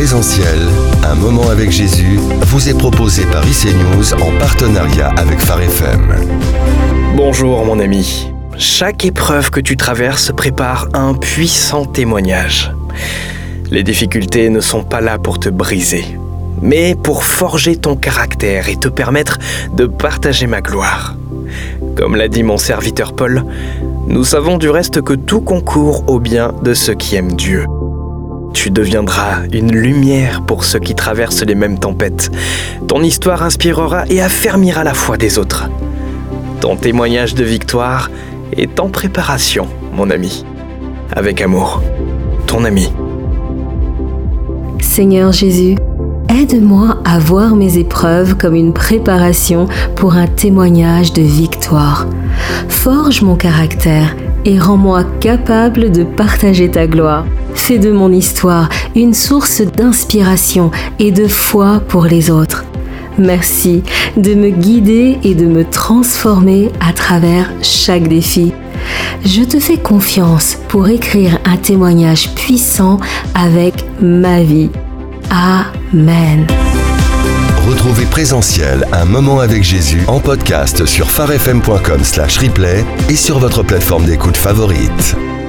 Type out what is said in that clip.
Présentiel, un moment avec Jésus, vous est proposé par IC News en partenariat avec Phare FM. Bonjour mon ami. Chaque épreuve que tu traverses prépare un puissant témoignage. Les difficultés ne sont pas là pour te briser, mais pour forger ton caractère et te permettre de partager ma gloire. Comme l'a dit mon serviteur Paul, nous savons du reste que tout concourt au bien de ceux qui aiment Dieu. Tu deviendras une lumière pour ceux qui traversent les mêmes tempêtes. Ton histoire inspirera et affermira la foi des autres. Ton témoignage de victoire est en préparation, mon ami. Avec amour, ton ami. Seigneur Jésus, aide-moi à voir mes épreuves comme une préparation pour un témoignage de victoire. Forge mon caractère et rends-moi capable de partager ta gloire. Fais de mon histoire une source d'inspiration et de foi pour les autres. Merci de me guider et de me transformer à travers chaque défi. Je te fais confiance pour écrire un témoignage puissant avec ma vie. Amen. Retrouvez Présentiel, un moment avec Jésus en podcast sur pharefm.com/replay et sur votre plateforme d'écoute favorite.